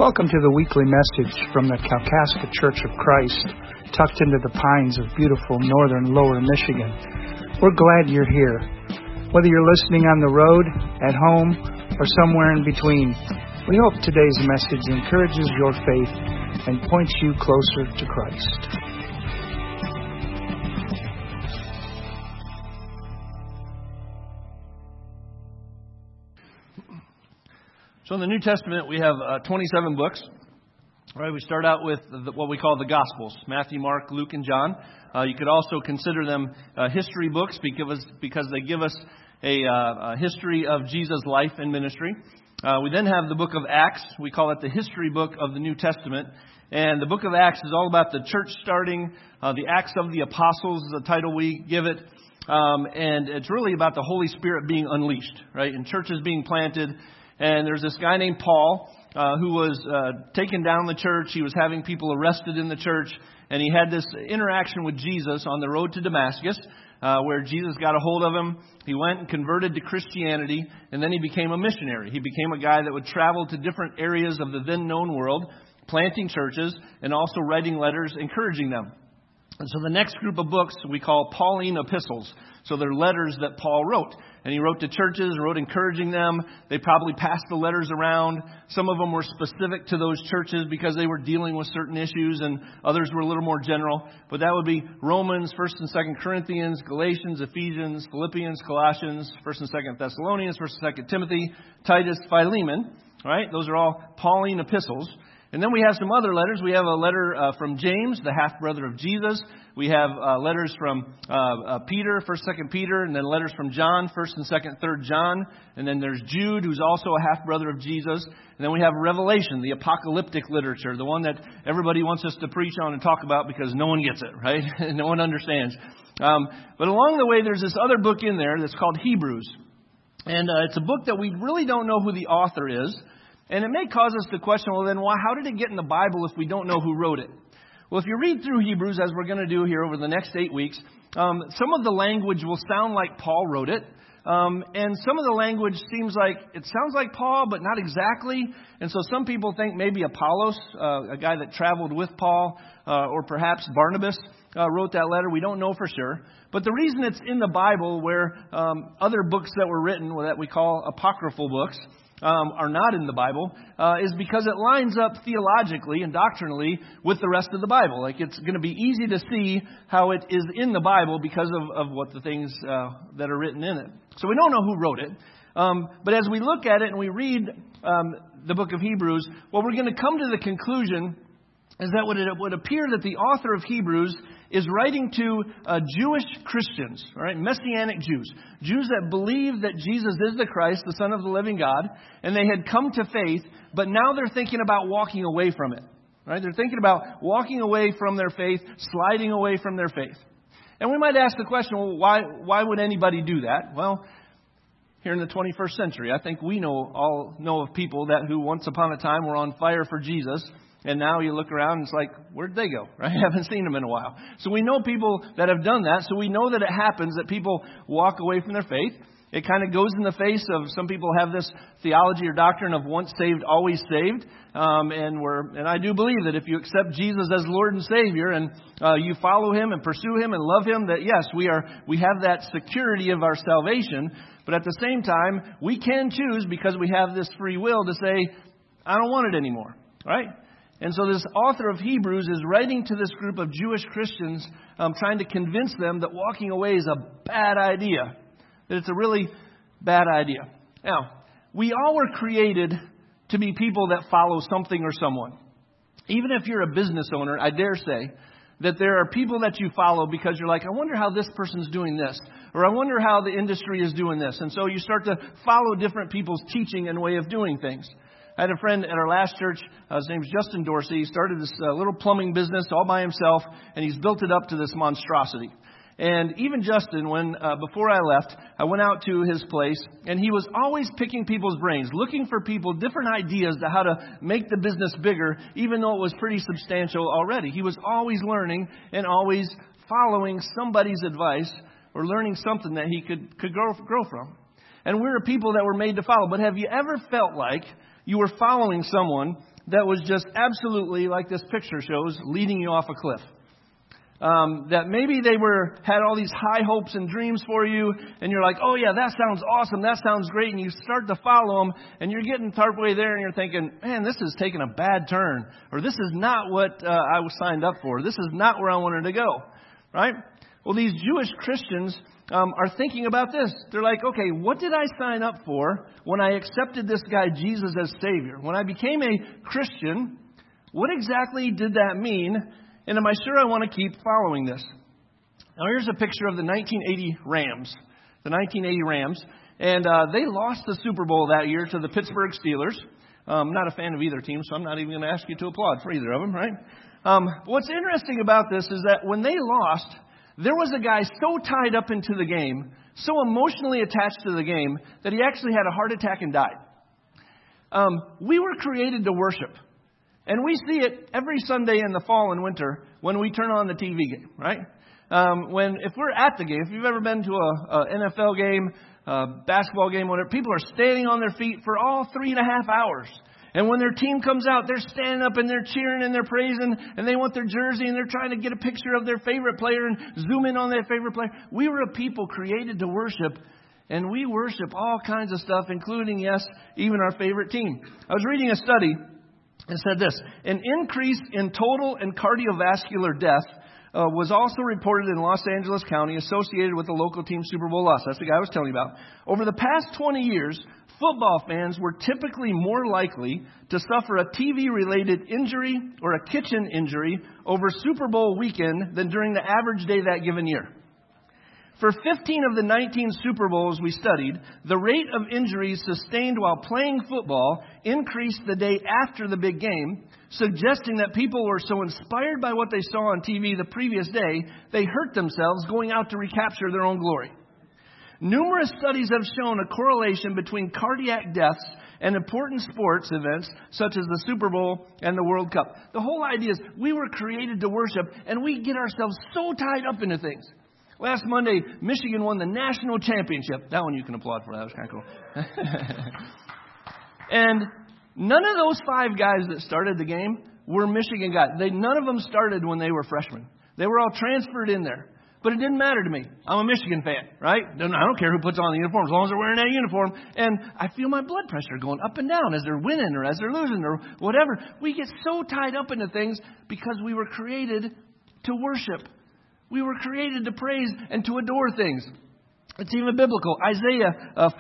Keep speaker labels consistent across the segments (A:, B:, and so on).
A: Welcome to the weekly message from the Kalkaska Church of Christ, tucked into the pines of beautiful northern Lower Michigan. We're glad you're here. Whether you're listening on the road, at home, or somewhere in between, we hope today's message encourages your faith and points you closer to Christ.
B: So in the New Testament, we have 27 books. All right, we start out with what we call the Gospels, Matthew, Mark, Luke, and John. You could also consider them history books because they give us a history of Jesus' life and ministry. We then have the book of Acts. We call it the history book of the New Testament. And the book of Acts is all about the church starting. The Acts of the Apostles is the title we give it. And it's really about the Holy Spirit being unleashed, right? And churches being planted. And there's this guy named Paul who was taking down the church. He was having people arrested in the church. And he had this interaction with Jesus on the road to Damascus where Jesus got a hold of him. He went and converted to Christianity. And then he became a missionary. He became a guy that would travel to different areas of the then known world, planting churches and also writing letters encouraging them. And so the next group of books we call Pauline epistles. So they're letters that Paul wrote. And he wrote to churches, wrote encouraging them. They probably passed the letters around. Some of them were specific to those churches because they were dealing with certain issues, and others were a little more general. But that would be Romans, 1st and 2nd Corinthians, Galatians, Ephesians, Philippians, Colossians, 1st and 2nd Thessalonians, 1st and 2nd Timothy, Titus, Philemon. All right, those are all Pauline epistles. And then we have some other letters. We have a letter from James, the half-brother of Jesus. We have letters from Peter, 1st, 2nd Peter, and then letters from John, 1st and 2nd, 3rd John. And then there's Jude, who's also a half-brother of Jesus. And then we have Revelation, the apocalyptic literature, the one that everybody wants us to preach on and talk about because no one gets it, right? No one understands. But along the way, there's this other book in there that's called Hebrews. And it's a book that we really don't know who the author is. And it may cause us to question, well, then how did it get in the Bible if we don't know who wrote it? Well, if you read through Hebrews, as we're going to do here over the next 8 weeks, some of the language will sound like Paul wrote it. And some of the language sounds like Paul, but not exactly. And so some people think maybe Apollos, a guy that traveled with Paul, or perhaps Barnabas wrote that letter. We don't know for sure. But the reason it's in the Bible where other books that were written, that we call apocryphal books, are not in the Bible, is because it lines up theologically and doctrinally with the rest of the Bible. Like it's going to be easy to see how it is in the Bible because of what the things that are written in it. So we don't know who wrote it. But as we look at it and we read the book of Hebrews, well, we're going to come to the conclusion is that it would appear that the author of Hebrews is writing to Jewish Christians, all right, Messianic Jews, Jews that believe that Jesus is the Christ, the Son of the living God, and they had come to faith, but now they're thinking about walking away from it. Right? They're thinking about walking away from their faith, sliding away from their faith. And we might ask the question, well, why would anybody do that? Well, here in the 21st century, I think we all know of people who once upon a time were on fire for Jesus. And now you look around and it's like, where'd they go? Right? I haven't seen them in a while. So we know people that have done that. So we know that it happens that people walk away from their faith. It kind of goes in the face of some people have this theology or doctrine of once saved, always saved. And I do believe that if you accept Jesus as Lord and Savior and you follow Him and pursue Him and love Him, that yes, we have that security of our salvation. But at the same time, we can choose because we have this free will to say, I don't want it anymore. Right? And so this author of Hebrews is writing to this group of Jewish Christians, trying to convince them that walking away is a bad idea, that it's a really bad idea. Now, we all were created to be people that follow something or someone. Even if you're a business owner, I dare say that there are people that you follow because you're like, I wonder how this person's doing this, or I wonder how the industry is doing this. And so you start to follow different people's teaching and way of doing things. I had a friend at our last church, his name's Justin Dorsey. He started this little plumbing business all by himself, and he's built it up to this monstrosity. And even Justin, before I left, I went out to his place, and he was always picking people's brains, looking for people, different ideas to how to make the business bigger, even though it was pretty substantial already. He was always learning and always following somebody's advice or learning something that he could grow from. And we're a people that were made to follow. But have you ever felt like you were following someone that was just absolutely, like this picture shows, leading you off a cliff. That maybe they had all these high hopes and dreams for you, and you're like, oh yeah, that sounds awesome, that sounds great, and you start to follow them, and you're getting partway there, and you're thinking, man, this is taking a bad turn, or this is not what I was signed up for, this is not where I wanted to go, right? Well, these Jewish Christians are thinking about this. They're like, okay, what did I sign up for when I accepted this guy Jesus as Savior? When I became a Christian, what exactly did that mean? And am I sure I want to keep following this? Now, here's a picture of the 1980 Rams. The 1980 Rams. And they lost the Super Bowl that year to the Pittsburgh Steelers. I'm not a fan of either team, so I'm not even going to ask you to applaud for either of them, right? What's interesting about this is that when they lost, there was a guy so tied up into the game, so emotionally attached to the game, that he actually had a heart attack and died. We were created to worship. And we see it every Sunday in the fall and winter when we turn on the TV game, right? If we're at the game, if you've ever been to a NFL game, a basketball game, whatever, people are standing on their feet for all 3.5 hours. And when their team comes out, they're standing up and they're cheering and they're praising and they want their jersey and they're trying to get a picture of their favorite player and zoom in on their favorite player. We were a people created to worship, and we worship all kinds of stuff, including, yes, even our favorite team. I was reading a study. It said this: an increase in total and cardiovascular death was also reported in Los Angeles County associated with the local team Super Bowl loss. That's the guy I was telling you about. Over the past 20 years, football fans were typically more likely to suffer a TV-related injury or a kitchen injury over Super Bowl weekend than during the average day that given year. For 15 of the 19 Super Bowls we studied, the rate of injuries sustained while playing football increased the day after the big game, suggesting that people were so inspired by what they saw on TV the previous day, they hurt themselves going out to recapture their own glory. Numerous studies have shown a correlation between cardiac deaths and important sports events such as the Super Bowl and the World Cup. The whole idea is we were created to worship, and we get ourselves so tied up into things. Last Monday, Michigan won the national championship. That one you can applaud for. That was kind of cool. And none of those 5 guys that started the game were Michigan guys. None of them started when they were freshmen. They were all transferred in there. But it didn't matter to me. I'm a Michigan fan, right? I don't care who puts on the uniform as long as they're wearing that uniform. And I feel my blood pressure going up and down as they're winning or as they're losing or whatever. We get so tied up into things because we were created to worship. We were created to praise and to adore things. It's even biblical. Isaiah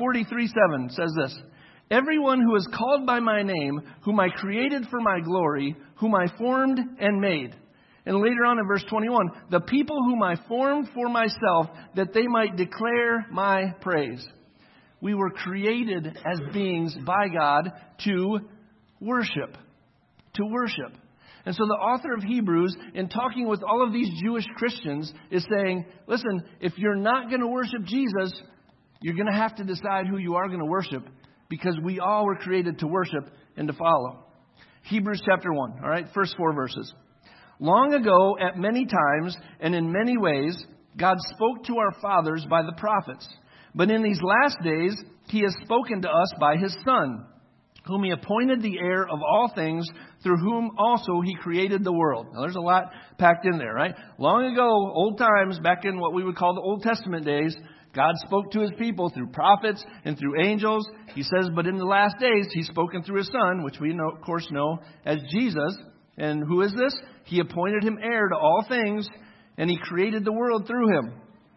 B: 43:7 says this: everyone who is called by my name, whom I created for my glory, whom I formed and made. And later on in verse 21, the people whom I formed for myself, that they might declare my praise. We were created as beings by God to worship. To worship. And so the author of Hebrews, in talking with all of these Jewish Christians, is saying, listen, if you're not going to worship Jesus, you're going to have to decide who you are going to worship, because we all were created to worship and to follow. Hebrews chapter 1, all right, first 4 verses. Long ago, at many times and in many ways, God spoke to our fathers by the prophets. But in these last days, He has spoken to us by His Son, whom He appointed the heir of all things, through whom also He created the world. Now, there's a lot packed in there, right? Long ago, old times, back in what we would call the Old Testament days, God spoke to His people through prophets and through angels. He says, but in the last days, He's spoken through His Son, which we of course know as Jesus. And who is this? He appointed Him heir to all things, and He created the world through Him.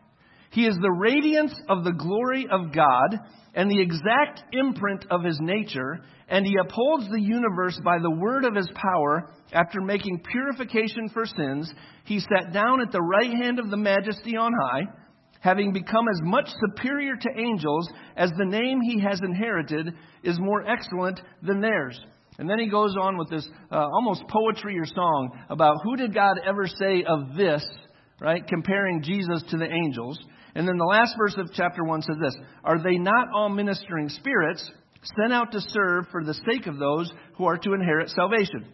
B: He is the radiance of the glory of God and the exact imprint of His nature, and He upholds the universe by the word of His power. After making purification for sins, He sat down at the right hand of the Majesty on high, having become as much superior to angels as the name He has inherited is more excellent than theirs. And then he goes on with this almost poetry or song about who did God ever say of this, right, comparing Jesus to the angels. And then the last verse of chapter 1 says this: are they not all ministering spirits sent out to serve for the sake of those who are to inherit salvation?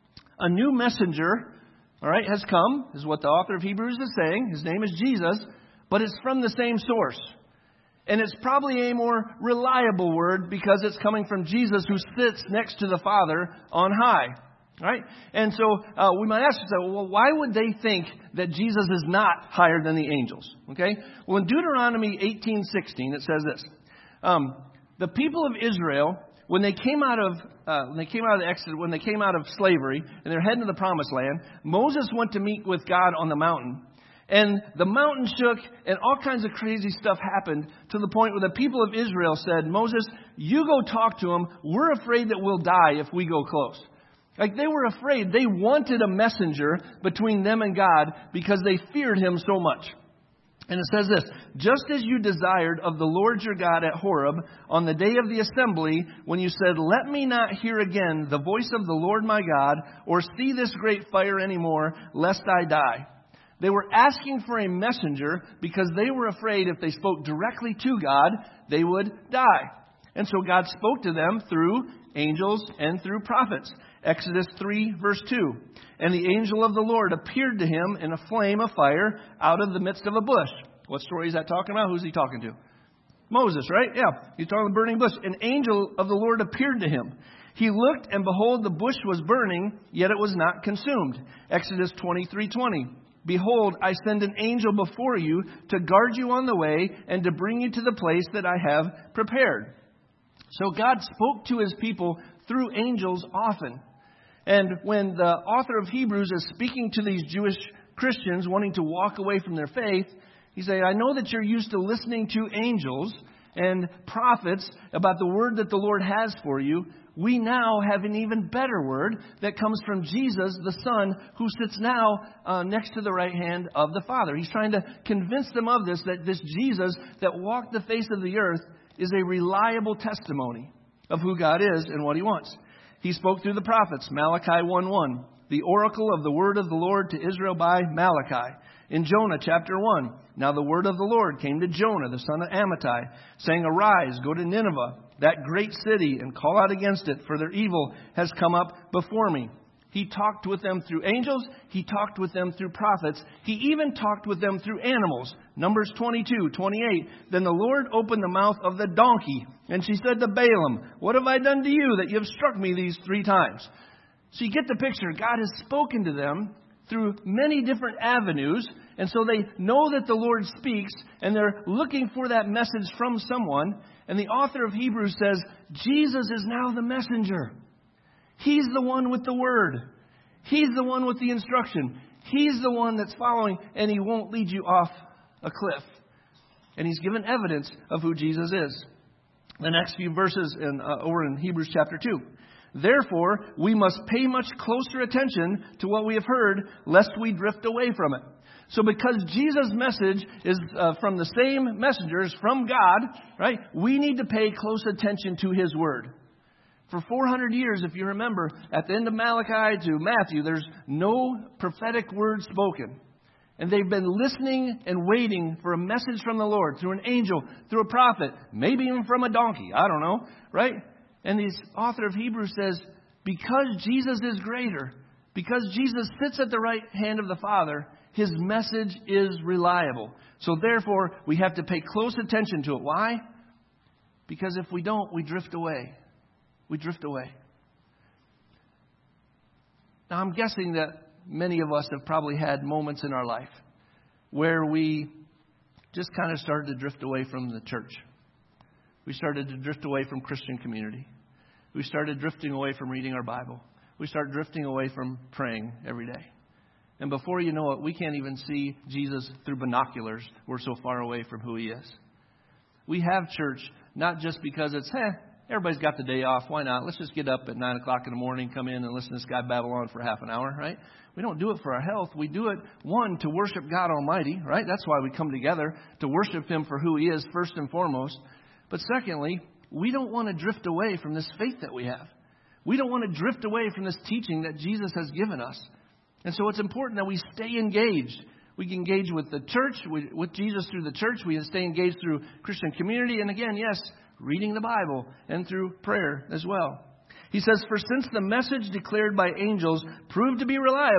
B: A new messenger, all right, has come, is what the author of Hebrews is saying. His name is Jesus, but it's from the same source. And it's probably a more reliable word because it's coming from Jesus, who sits next to the Father on high. Right? And so we might ask ourselves, well, why would they think that Jesus is not higher than the angels? Okay? Well, in Deuteronomy 18:16, it says this. The people of Israel, when they came out of the Exodus, when they came out of slavery and they're heading to the Promised Land, Moses went to meet with God on the mountain. And the mountain shook and all kinds of crazy stuff happened to the point where the people of Israel said, Moses, you go talk to them. We're afraid that we'll die if we go close. Like, they were afraid. They wanted a messenger between them and God because they feared him so much. And it says this, just as you desired of the Lord your God at Horeb on the day of the assembly, when you said, let me not hear again the voice of the Lord my God, or see this great fire anymore, lest I die. They were asking for a messenger because they were afraid if they spoke directly to God, they would die. And so God spoke to them through angels and through prophets. Exodus 3, verse 2. And the angel of the Lord appeared to him in a flame of fire out of the midst of a bush. What story is that talking about? Who's he talking to? Moses, right? Yeah. He's talking about the burning bush. An angel of the Lord appeared to him. He looked, and behold, the bush was burning, yet it was not consumed. Exodus 23:20. Behold, I send an angel before you to guard you on the way and to bring you to the place that I have prepared. So God spoke to his people through angels often. And when the author of Hebrews is speaking to these Jewish Christians wanting to walk away from their faith, he said, I know that you're used to listening to angels and prophets about the word that the Lord has for you. We now have an even better word that comes from Jesus, the Son, who sits now next to the right hand of the Father. He's trying to convince them of this, that this Jesus that walked the face of the earth is a reliable testimony of who God is and what he wants. He spoke through the prophets, Malachi 1:1, the oracle of the word of the Lord to Israel by Malachi. In Jonah chapter 1, now the word of the Lord came to Jonah, the son of Amittai, saying, arise, go to Nineveh, that great city, and call out against it, for their evil has come up before me. He talked with them through angels. He talked with them through prophets. He even talked with them through animals. Numbers 22:28. Then the Lord opened the mouth of the donkey, and she said to Balaam, what have I done to you that you have struck me these 3 times? So you get the picture. God has spoken to them through many different avenues, and so they know that the Lord speaks, and they're looking for that message from someone. And the author of Hebrews says, Jesus is now the messenger. He's the one with the word. He's the one with the instruction. He's the one that's following, and he won't lead you off a cliff. And he's given evidence of who Jesus is. The next few verses over in Hebrews chapter 2. Therefore, we must pay much closer attention to what we have heard, lest we drift away from it. So because Jesus' message is from the same messengers from God, right, we need to pay close attention to his word. For 400 years, if you remember, at the end of Malachi to Matthew, there's no prophetic word spoken. And they've been listening and waiting for a message from the Lord through an angel, through a prophet, maybe even from a donkey. I don't know, right? And the author of Hebrews says, because Jesus is greater, because Jesus sits at the right hand of the Father, his message is reliable. So therefore, we have to pay close attention to it. Why? Because if we don't, we drift away. We drift away. Now, I'm guessing that many of us have probably had moments in our life where we just kind of started to drift away from the church. We started to drift away from Christian community. We started drifting away from reading our Bible. We started drifting away from praying every day. And before you know it, we can't even see Jesus through binoculars. We're so far away from who he is. We have church not just because it's, everybody's got the day off. Why not? Let's just get up at 9 o'clock in the morning, come in and listen to this guy babble on for half an hour, right? We don't do it for our health. We do it, one, to worship God Almighty, right? That's why we come together, to worship him for who he is first and foremost. But secondly, we don't want to drift away from this faith that we have. We don't want to drift away from this teaching that Jesus has given us. And so it's important that we stay engaged. We can engage with the church, with Jesus through the church. We can stay engaged through Christian community. And again, yes, reading the Bible and through prayer as well. He says, for since the message declared by angels proved to be reliable,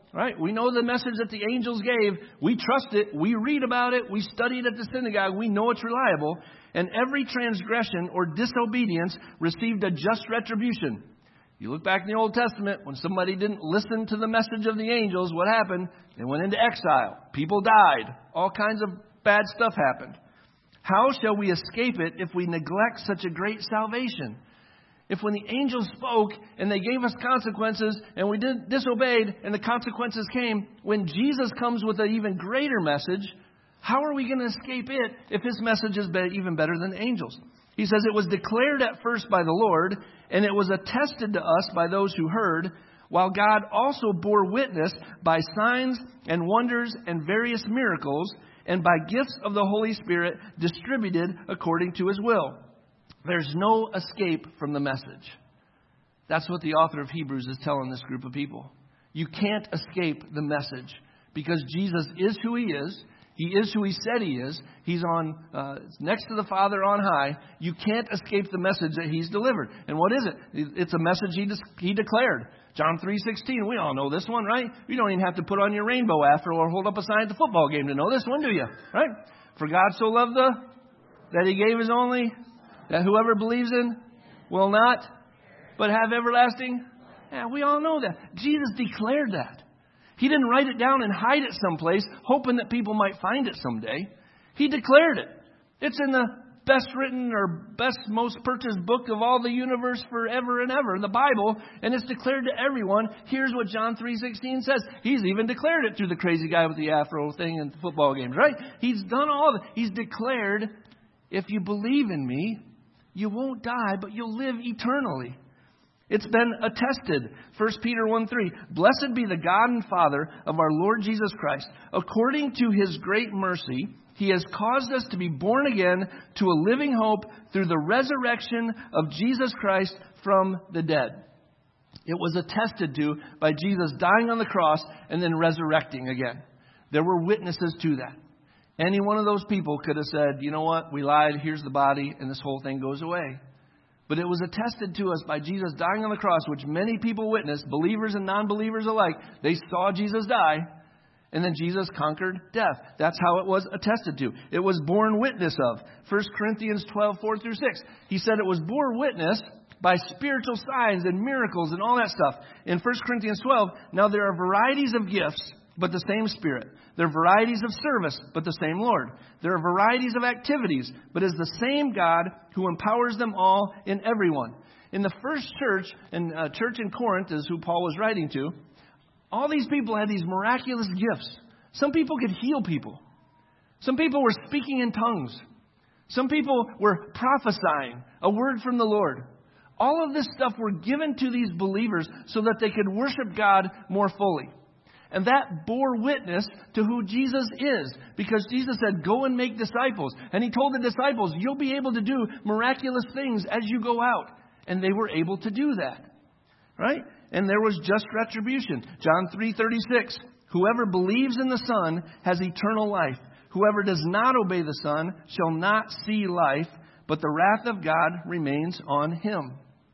B: Right? We know the message that the angels gave. We trust it. We read about it. We study it at the synagogue. We know it's reliable. And every transgression or disobedience received a just retribution. You look back in the Old Testament, when somebody didn't listen to the message of the angels, what happened? They went into exile. People died. All kinds of bad stuff happened. How shall we escape it if we neglect such a great salvation? If when the angels spoke and they gave us consequences and we disobeyed and the consequences came, when Jesus comes with an even greater message, how are we going to escape it if his message is even better than the angels? He says it was declared at first by the Lord, and it was attested to us by those who heard, while God also bore witness by signs and wonders and various miracles, and by gifts of the Holy Spirit distributed according to his will. There's no escape from the message. That's what the author of Hebrews is telling this group of people. You can't escape the message because Jesus is who he is. He is who he said he is. He's on next to the Father on high. You can't escape the message that he's delivered. And what is it? It's a message he declared. John 3:16. We all know this one, right? You don't even have to put on your rainbow after or hold up a sign at the football game to know this one, do you? Right? For God so loved that he gave his only, that whoever believes in will not, but have everlasting. Yeah, we all know that. Jesus declared that. He didn't write it down and hide it someplace, hoping that people might find it someday. He declared it. It's in the best written or best, most purchased book of all the universe forever and ever, the Bible, and it's declared to everyone. Here's what John 3:16 says. He's even declared it through the crazy guy with the afro thing in the football games, right? He's done all of it. He's declared, if you believe in me, you won't die, but you'll live eternally. It's been attested. 1 Peter 1:3. Blessed be the God and Father of our Lord Jesus Christ. According to his great mercy, he has caused us to be born again to a living hope through the resurrection of Jesus Christ from the dead. It was attested to by Jesus dying on the cross and then resurrecting again. There were witnesses to that. Any one of those people could have said, you know what, we lied, here's the body, and this whole thing goes away. But it was attested to us by Jesus dying on the cross, which many people witnessed, believers and non-believers alike. They saw Jesus die, and then Jesus conquered death. That's how it was attested to. It was borne witness of. 1 Corinthians 12:4-6. He said it was borne witness by spiritual signs and miracles and all that stuff. In 1 Corinthians 12, now there are varieties of gifts, but the same Spirit. There are varieties of service, but the same Lord. There are varieties of activities, but it is the same God who empowers them all in everyone. In the first church, and church in Corinth is who Paul was writing to, all these people had these miraculous gifts. Some people could heal people. Some people were speaking in tongues. Some people were prophesying a word from the Lord. All of this stuff were given to these believers so that they could worship God more fully. And that bore witness to who Jesus is. Because Jesus said, go and make disciples. And he told the disciples, you'll be able to do miraculous things as you go out. And they were able to do that. Right? And there was just retribution. John 3:36. Whoever believes in the Son has eternal life. Whoever does not obey the Son shall not see life, but the wrath of God remains on him.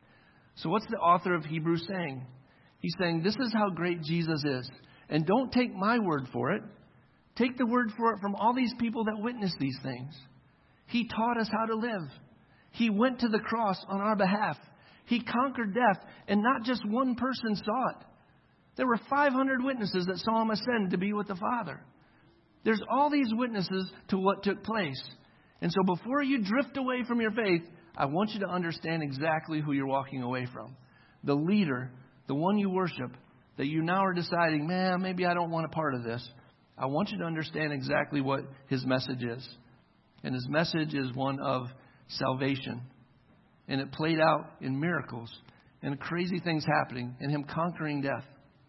B: So what's the author of Hebrews saying? He's saying this is how great Jesus is. And don't take my word for it. Take the word for it from all these people that witnessed these things. He taught us how to live. He went to the cross on our behalf. He conquered death, and not just one person saw it. There were 500 witnesses that saw him ascend to be with the Father. There's all these witnesses to what took place. And so before you drift away from your faith, I want you to understand exactly who you're walking away from. The leader, the one you worship, that you now are deciding, man, maybe I don't want a part of this. I want you to understand exactly what his message is. And his message is one of salvation. And it played out in miracles and crazy things happening and him conquering death.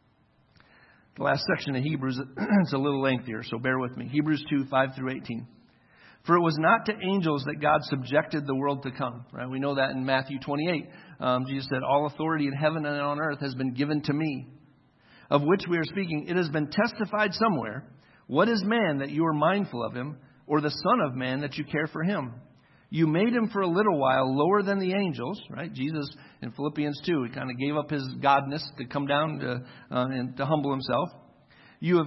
B: The last section of Hebrews, it's a little lengthier, so bear with me. Hebrews 2:5-18. For it was not to angels that God subjected the world to come. Right? We know that in Matthew 28. Jesus said, all authority in heaven and on earth has been given to me. Of which we are speaking, it has been testified somewhere. What is man that you are mindful of him, or the Son of Man that you care for him? You made him for a little while lower than the angels, right? Jesus in Philippians 2, he kind of gave up his godness to come down and to humble himself. You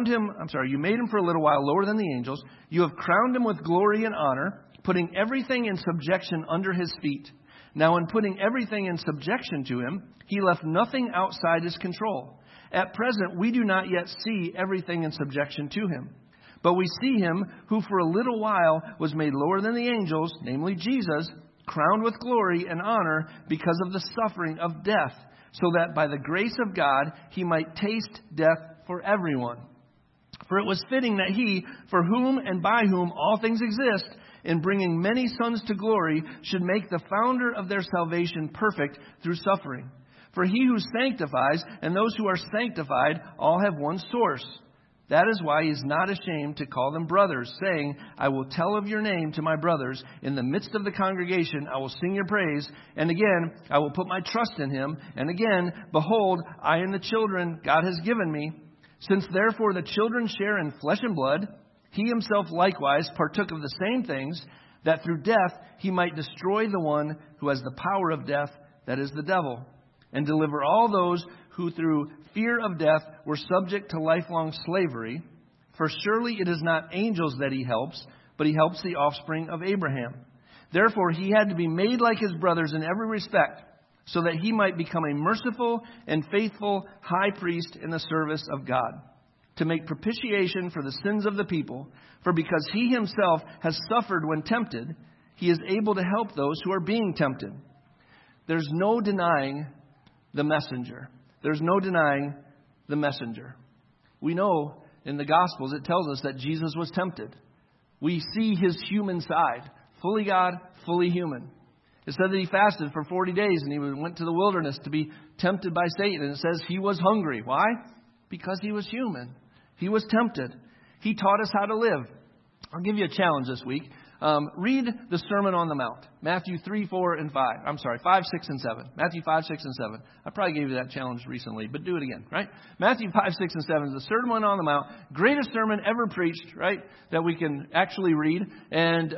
B: made him for a little while lower than the angels. You have crowned him with glory and honor, putting everything in subjection under his feet. Now, in putting everything in subjection to him, he left nothing outside his control. At present, we do not yet see everything in subjection to him. But we see him who for a little while was made lower than the angels, namely Jesus, crowned with glory and honor because of the suffering of death, so that by the grace of God he might taste death for everyone. For it was fitting that he, for whom and by whom all things exist, in bringing many sons to glory, should make the founder of their salvation perfect through suffering. For he who sanctifies and those who are sanctified all have one source. That is why he is not ashamed to call them brothers, saying, I will tell of your name to my brothers. In the midst of the congregation I will sing your praise. And again, I will put my trust in him. And again, behold, I and the children God has given me. Since therefore the children share in flesh and blood, he himself likewise partook of the same things, that through death he might destroy the one who has the power of death, that is the devil, and deliver all those who through fear of death were subject to lifelong slavery. For surely it is not angels that he helps, but he helps the offspring of Abraham. Therefore he had to be made like his brothers in every respect, so that he might become a merciful and faithful high priest in the service of God, to make propitiation for the sins of the people. For because he himself has suffered when tempted, he is able to help those who are being tempted. There's no denying the messenger. There's no denying the messenger. We know in the Gospels it tells us that Jesus was tempted. We see his human side, fully God, fully human. It said that he fasted for 40 days and he went to the wilderness to be tempted by Satan. And it says he was hungry. Why? Because he was human. He was tempted. He taught us how to live. I'll give you a challenge this week. Read the Sermon on the Mount. Matthew 3, 4, and 5. I'm sorry, 5, 6, and 7. Matthew 5, 6, and 7. I probably gave you that challenge recently, but do it again, right? Matthew 5, 6, and 7 is the Sermon on the Mount. Greatest sermon ever preached, right? That we can actually read. And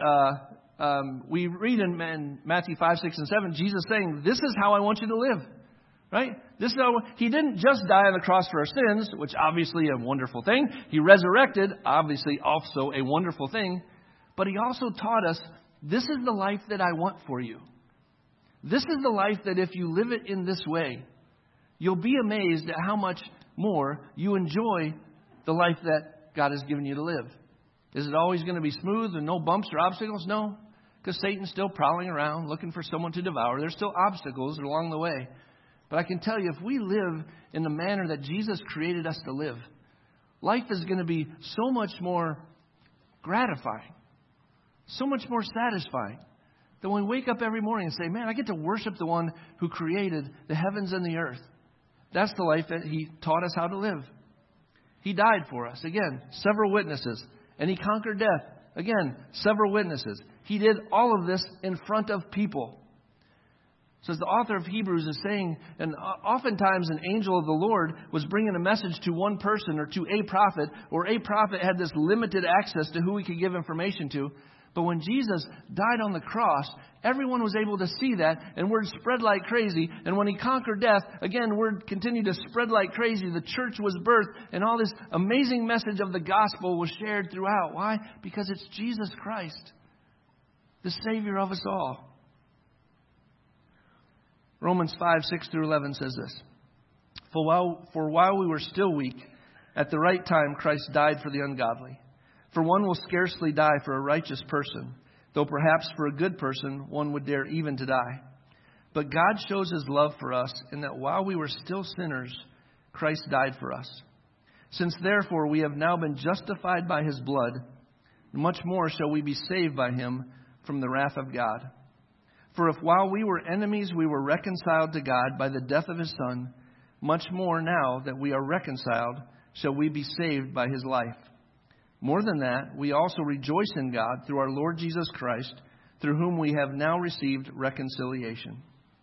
B: we read in Matthew 5, 6, and 7, Jesus saying, this is how I want you to live. Right? This is how he didn't just die on the cross for our sins, which obviously a wonderful thing. He resurrected, obviously also a wonderful thing. But he also taught us, this is the life that I want for you. This is the life that if you live it in this way, you'll be amazed at how much more you enjoy the life that God has given you to live. Is it always going to be smooth and no bumps or obstacles? No, because Satan's still prowling around looking for someone to devour. There's still obstacles along the way. But I can tell you, if we live in the manner that Jesus created us to live, life is going to be so much more gratifying, so much more satisfying, that when we wake up every morning and say, man, I get to worship the one who created the heavens and the earth. That's the life that he taught us how to live. He died for us. Again, several witnesses. And he conquered death. Again, several witnesses. He did all of this in front of people. So as the author of Hebrews is saying, and oftentimes an angel of the Lord was bringing a message to one person or to a prophet, or a prophet had this limited access to who he could give information to. But when Jesus died on the cross, everyone was able to see that, and word spread like crazy. And when he conquered death, again, word continued to spread like crazy. The church was birthed, and all this amazing message of the gospel was shared throughout. Why? Because it's Jesus Christ, the Savior of us all. Romans 5, 6 through 11 says this. For while we were still weak, at the right time Christ died for the ungodly. For one will scarcely die for a righteous person, though perhaps for a good person one would dare even to die. But God shows his love for us in that while we were still sinners, Christ died for us. Since therefore we have now been justified by his blood, much more shall we be saved by him from the wrath of God. For if while we were enemies we were reconciled to God by the death of his Son, much more now that we are reconciled shall we be saved by his life. More than that, we also rejoice in God through our Lord Jesus Christ, through whom we have now received reconciliation.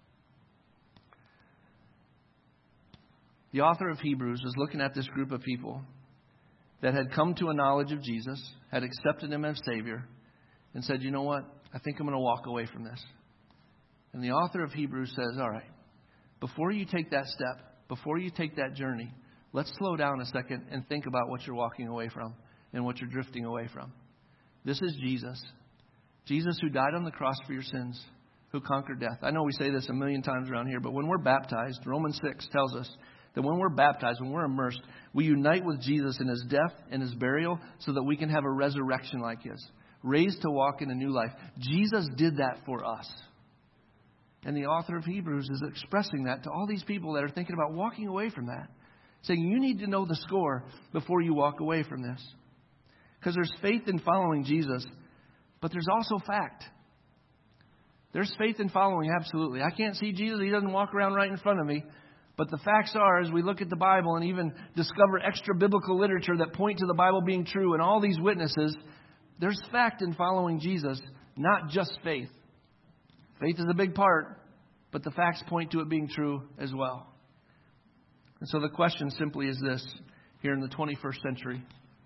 B: The author of Hebrews is looking at this group of people that had come to a knowledge of Jesus, had accepted him as Savior, and said, you know what? I think I'm going to walk away from this. And the author of Hebrews says, all right, before you take that step, before you take that journey, let's slow down a second and think about what you're walking away from and what you're drifting away from. This is Jesus. Jesus who died on the cross for your sins, who conquered death. I know we say this a million times around here, but when we're baptized, Romans 6 tells us that when we're baptized, when we're immersed, we unite with Jesus in his death and his burial so that we can have a resurrection like his, raised to walk in a new life. Jesus did that for us. And the author of Hebrews is expressing that to all these people that are thinking about walking away from that, saying you need to know the score before you walk away from this. Because there's faith in following Jesus, but there's also fact. There's faith in following, absolutely. I can't see Jesus. He doesn't walk around right in front of me. But the facts are, as we look at the Bible and even discover extra biblical literature that point to the Bible being true and all these witnesses, there's fact in following Jesus, not just faith. Faith is a big part, but the facts point to it being true as well. And so the question simply is this, here in the 21st century.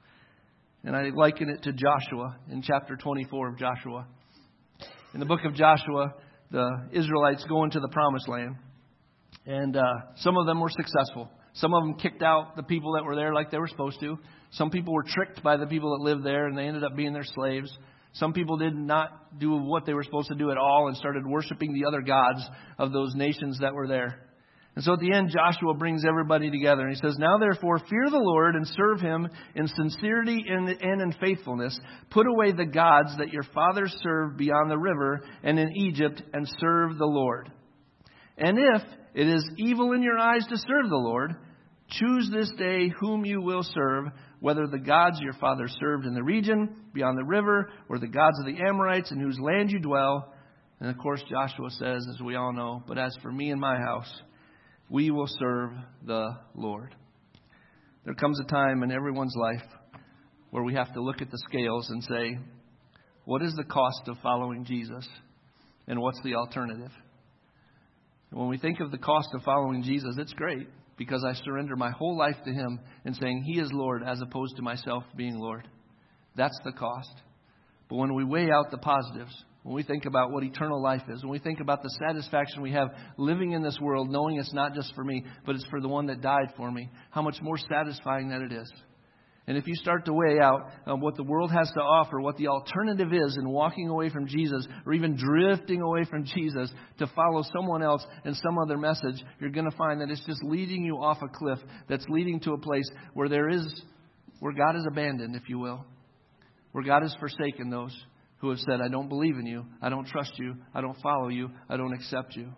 B: And I liken it to Joshua in chapter 24 of Joshua. In the book of Joshua, the Israelites go into the promised land. And some of them were successful. Some of them kicked out the people that were there like they were supposed to. Some people were tricked by the people that lived there and they ended up being their slaves. Some people did not do what they were supposed to do at all and started worshiping the other gods of those nations that were there. And so at the end, Joshua brings everybody together and he says, "Now therefore, fear the Lord and serve him in sincerity and in faithfulness. Put away the gods that your fathers served beyond the river and in Egypt and serve the Lord. And if it is evil in your eyes to serve the Lord, choose this day whom you will serve, whether the gods your fathers served in the region beyond the river or the gods of the Amorites in whose land you dwell." And of course, Joshua says, as we all know, "But as for me and my house, we will serve the Lord." There comes a time in everyone's life where we have to look at the scales and say, what is the cost of following Jesus? And what's the alternative? And when we think of the cost of following Jesus, it's great because I surrender my whole life to him and saying he is Lord as opposed to myself being Lord. That's the cost. But when we weigh out the positives, when we think about what eternal life is, when we think about the satisfaction we have living in this world, knowing it's not just for me, but it's for the one that died for me, how much more satisfying that it is. And if you start to weigh out what the world has to offer, what the alternative is in walking away from Jesus or even drifting away from Jesus to follow someone else and some other message, you're going to find that it's just leading you off a cliff that's leading to a place where where God is abandoned, if you will, where God has forsaken those who have said, I don't believe in you, I don't trust you, I don't follow you, I don't accept you.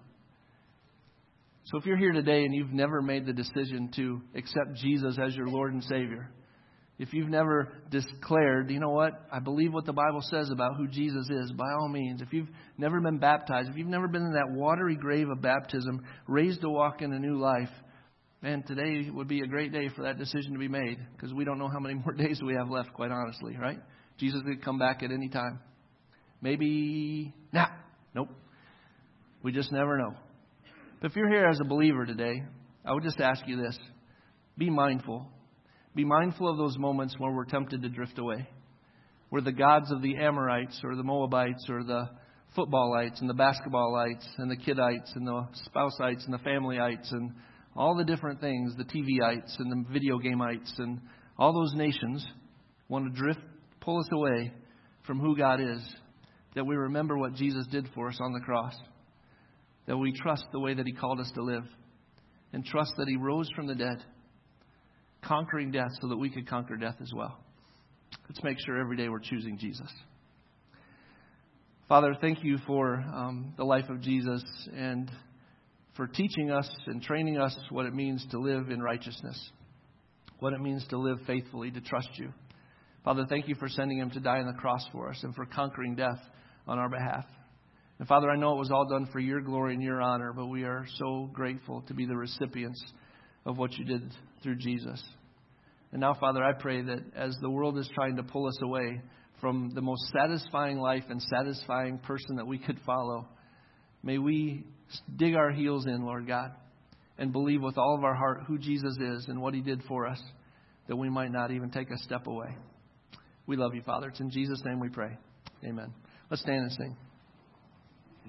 B: So if you're here today and you've never made the decision to accept Jesus as your Lord and Savior, if you've never declared, you know what, I believe what the Bible says about who Jesus is, by all means. If you've never been baptized, if you've never been in that watery grave of baptism, raised to walk in a new life, man, today would be a great day for that decision to be made because we don't know how many more days we have left, quite honestly, right? Jesus could come back at any time. Maybe now. Nope. We just never know. But if you're here as a believer today, I would just ask you this. Be mindful. Be mindful of those moments where we're tempted to drift away. Where the gods of the Amorites or the Moabites or the footballites and the basketballites and the kidites and the spouseites and the familyites and all the different things, the TVites and the video gameites and all those nations want to pull us away from who God is. That we remember what Jesus did for us on the cross. That we trust the way that he called us to live. And trust that he rose from the dead. Conquering death so that we could conquer death as well. Let's make sure every day we're choosing Jesus. Father, thank you for the life of Jesus and for teaching us and training us what it means to live in righteousness. What it means to live faithfully, to trust you. Father, thank you for sending him to die on the cross for us and for conquering death on our behalf. And Father, I know it was all done for your glory and your honor, but we are so grateful to be the recipients of what you did through Jesus. And now, Father, I pray that as the world is trying to pull us away from the most satisfying life and satisfying person that we could follow, may we dig our heels in, Lord God, and believe with all of our heart who Jesus is and what he did for us, that we might not even take a step away. We love you, Father. It's in Jesus' name we pray. Amen. Let's stand and sing.